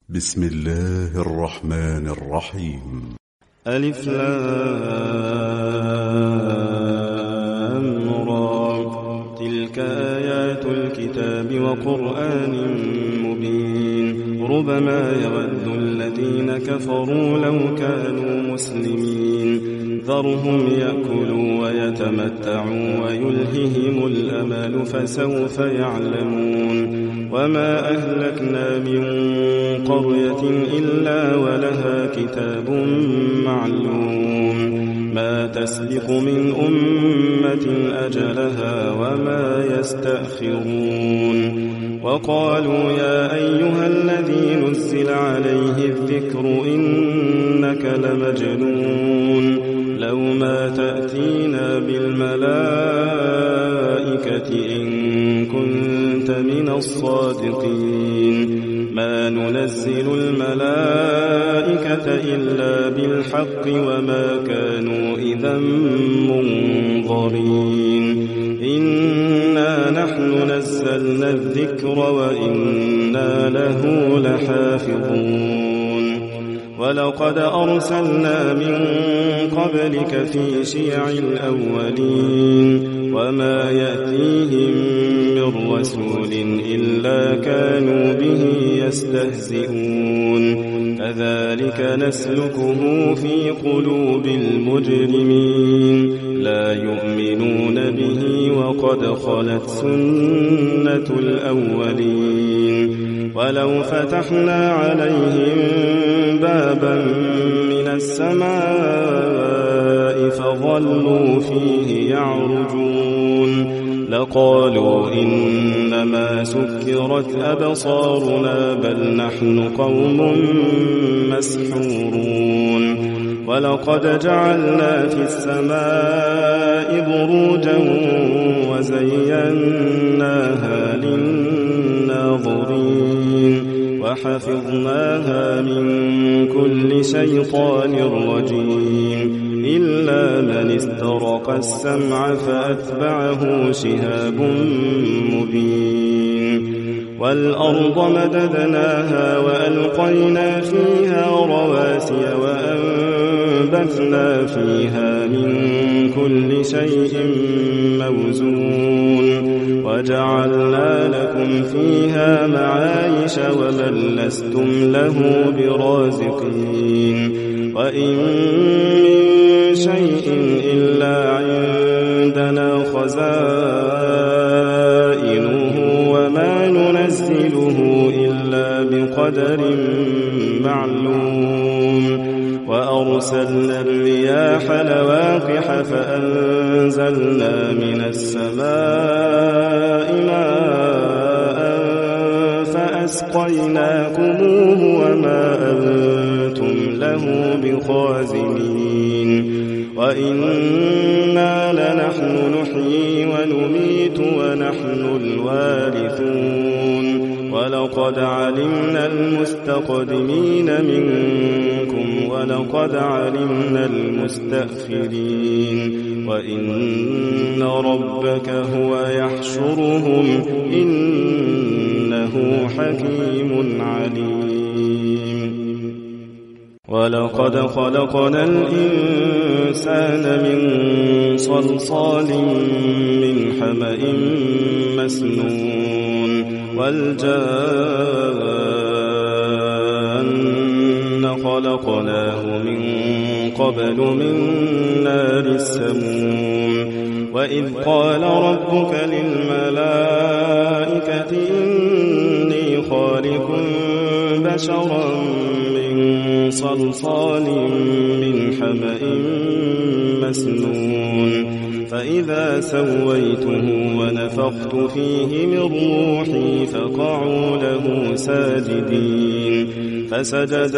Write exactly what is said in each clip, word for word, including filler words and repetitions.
بسم الله الرحمن الرحيم. ألف لام را، تلك آيات الكتاب وقرآن مبين. ربما يود الذين كفروا لو كانوا مسلمين. ذرهم يأكلوا ويتمتعوا ويلههم الأمل فسوف يعلمون. وما أهلكنا من قرية إلا ولها كتاب معلوم. ما تسبق من أمة أجلها وما يستأخرون. وقالوا يا أيها الذي نزل عليه الذكر إنك لمجنون. لو ما تأتينا بالملائكة إن كنت من الصادقين. ما ننزل الملائكة إلا بالحق وما كانوا إذا منظرين. إنا نحن نزلنا الذكر وإنا له لحافظون. ولقد أرسلنا من قبلك في شيع الأولين. وما يأتيهم من رسول إلا كانوا به يستهزئون. كذلك نسلكه في قلوب المجرمين. لا يؤمنون به وقد خلت سنة الأولين. ولو فتحنا عليهم بابا من السماء فظلوا فيه يعرجون لقالوا إنما سكرت أبصارنا بل نحن قوم مسحورون. ولقد جعلنا في السماء بروجا وزيناها للناظرين. وحفظناها من كل شيطان رجيم إلا من استرق السمع فأتبعه شهاب مبين. والأرض مددناها وألقينا فيها رواسي وأنبتنا فيها من كل شيء موزون. وجعلنا لكم فيها معايش ومن لستم له برازقين. وإن من شيء إلا عندنا خزائنه وما ننزله إلا بقدر معلوم. وأرسلنا الرياح لواقح فأنزلنا من السماء ماء فأسقيناكموه وما أنتم له بخازنين. وإنا لنحن نحيي ونميت ونحن الوارثون. ولقد علمنا المستقدمين منكم ولقد علمنا المستأخرين. وإن ربك هو يحشرهم إنه حكيم عليم. ولقد خلقنا الإنسان من صلصال من حمأ مسنون. والجان خلقناه من قبل من نار السموم. وإذ قال ربك للملائكة إني خالق بشرا من صلصال من حمأ مسنون. فإذا سويته ونفخت فيه من روحي فقعوا له ساجدين. فسجد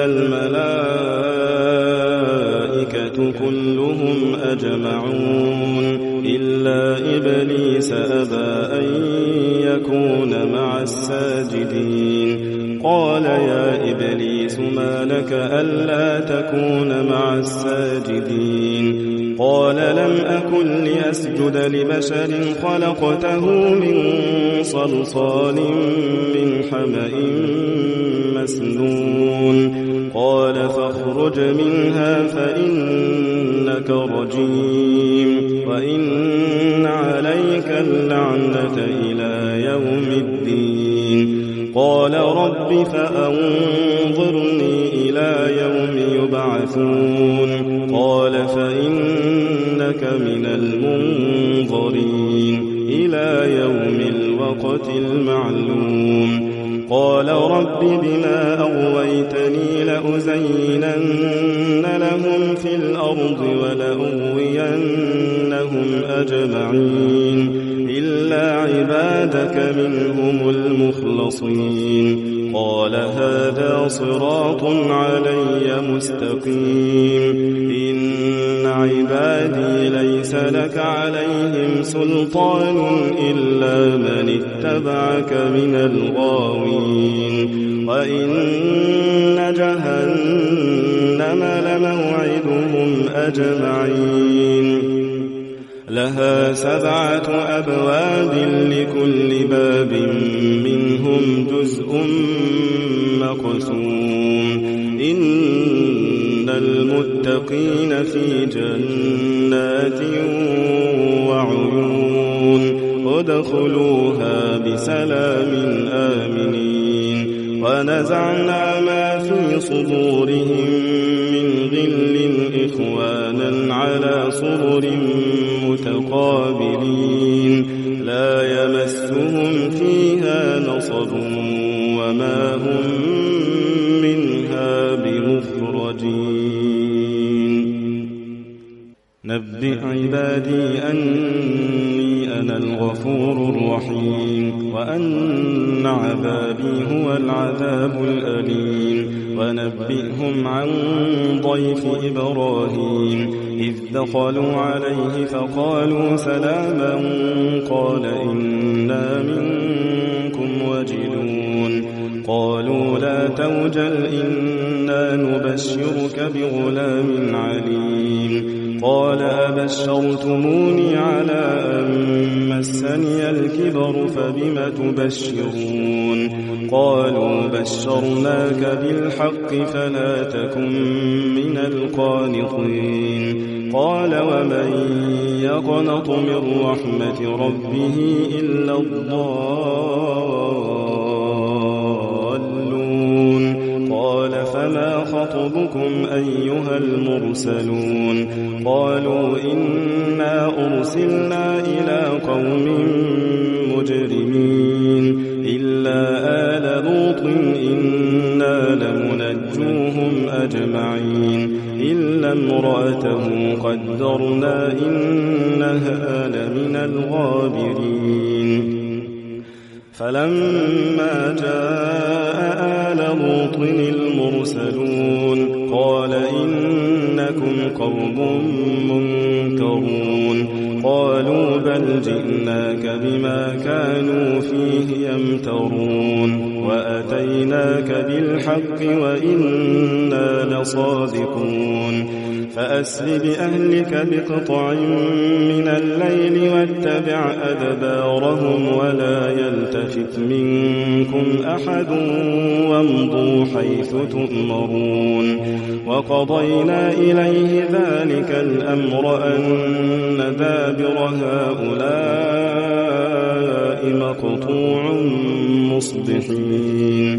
الملائكة كلهم أجمعون إلا إبليس أبى أن يكون مع الساجدين. قال يا إبليس ما لك ألا تكون مع الساجدين؟ قال لم أكن لأسجد لبشر خلقته من صلصال من حمأ مسنون قال فاخرج منها فإنك رجيم وإن عليك اللعنة إلى يوم الدين قال رب فأنظرني إلى يوم يبعثون قال فإنك من المنظرين إلى يوم الوقت المعلوم قال رب بما أغويتني لأزينن لهم في الأرض ولأغوينهم أجمعين إلا عبادك منهم المخلصين قال هذا صراط علي مستقيم إن عبادي ليس لك عليهم سلطان إلا من اتبعك من الغاوين وإن جهنم لموعدهم أجمعين لها سبعة أبواب لكل باب منهم جزء مقسوم إن المتقين في جنات وعيون ادخلوها بسلام آمنين ونزعنا ما في صدورهم من غل إخوانا على سرر متقابلين لا يمسهم فيها نصب وما هم منها بمخرجين نبئ عبادي أني أنا الغفور الرحيم وأن عذابي هو العذاب الأليم ونبئهم عن ضيف إبراهيم إذ دخلوا عليه فقالوا سلاما قال إنا منكم وجلون قالوا لا توجل إنا نبشرك بغلام عليم قال أبشرتموني على أن مسني الكبر فبم تبشرون قالوا بشرناك بالحق فلا تكن من القانطين قال ومن يقنط من رحمة ربه إلا الضالون قال فما خطبكم أيها المرسلون قالوا إنا أرسلنا إلى قوم مجرمين إلا آل لوط إنا لمنجوهم أجمعين إلا امرأته قدرنا إنها لمن الغابرين فلما جاء آل لوط المرسلون قال إنكم قوم منكرون قالوا بل جئناك بما كانوا فيه يمترون وأتيناك بالحق وإنا لصادقون فأسر بأهلك بقطع من الليل واتبع أدبارهم ولا يلتفت منكم أحد وامضوا حيث تؤمرون وقضينا إليه ذلك الأمر أن دابر هؤلاء مقطوع مصبحين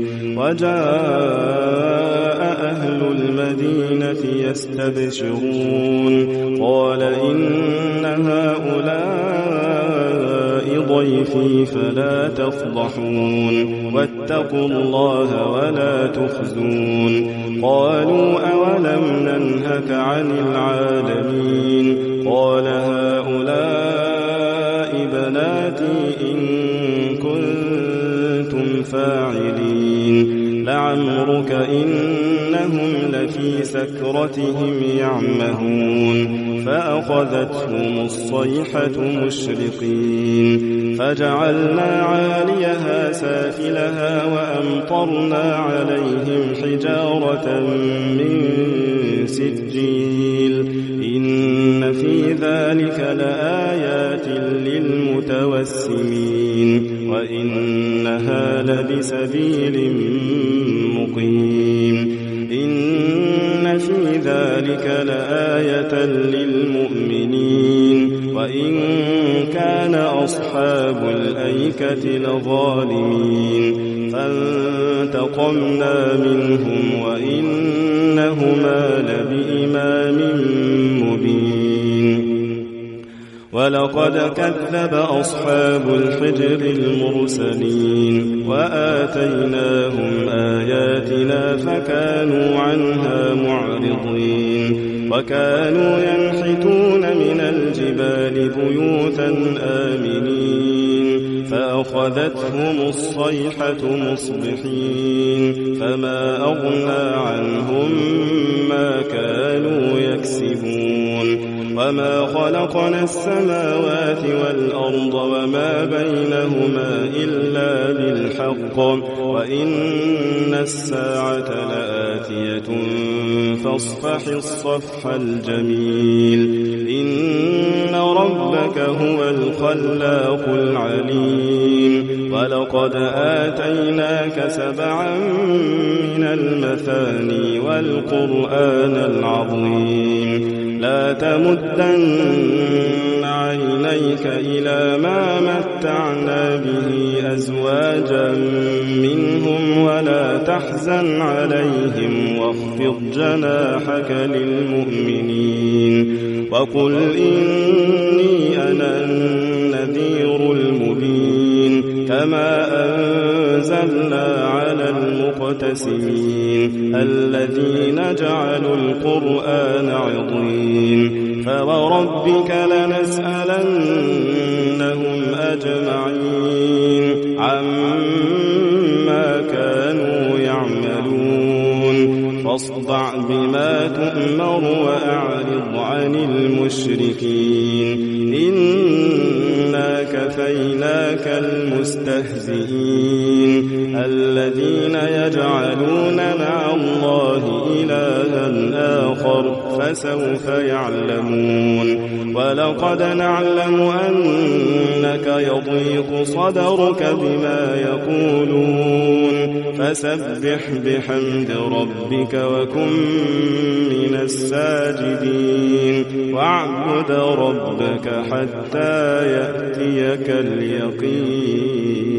وجاء أهل المدينة يستبشرون قال إن هؤلاء ضيفي فلا تفضحون واتقوا الله ولا تخزون قالوا أولم ننهك عن العالمين قال هؤلاء بناتي إن كنتم فاعلين لعمرك إنهم لفي سكرتهم يعمهون فأخذتهم الصيحة مشرقين فجعلنا عاليها سافلها وأمطرنا عليهم حجارة من سجيل إن في ذلك لآيات للمتوسمين وإنها لبسبيل مقيم ذلك لآية للمؤمنين وإن كان أصحاب الأيكة لظالمين فانتقمنا منهم وإنهما لبإمام مبين ولقد كذب أصحاب الحجر المرسلين وآتيناهم آياتنا فكانوا عنها معرضين وكانوا ينحتون من الجبال بيوتا آمنين فأخذتهم الصيحة مصبحين فما أغنى عنهم ما كانوا يكسبون وما خلقنا السماوات والأرض وما بينهما إلا بالحق وإن الساعة لآتية فاصفح الصفح الجميل إن ربك هو الخلاق العليم ولقد آتيناك سبعا من المثاني والقرآن العظيم لا تمدن عينيك إلى ما متعنا به أزواجا منهم ولا تحزن عليهم واخفض جناحك للمؤمنين وقل إني أنا النذير المبين كما أنزلنا على المقتسمين الذين جعلوا القرآن عضين فوربك لنسألنهم أجمعين عما كانوا يعملون فاصدع بما تؤمر وأعرض عن المشركين إنا كفيناك المستهزئين الذين يجعلون مع الله إلها آخر فسوف يعلمون ولقد نعلم أنك يضيق صدرك بما يقولون فسبح بحمد ربك وكن من الساجدين واعبد ربك حتى يأتيك اليقين.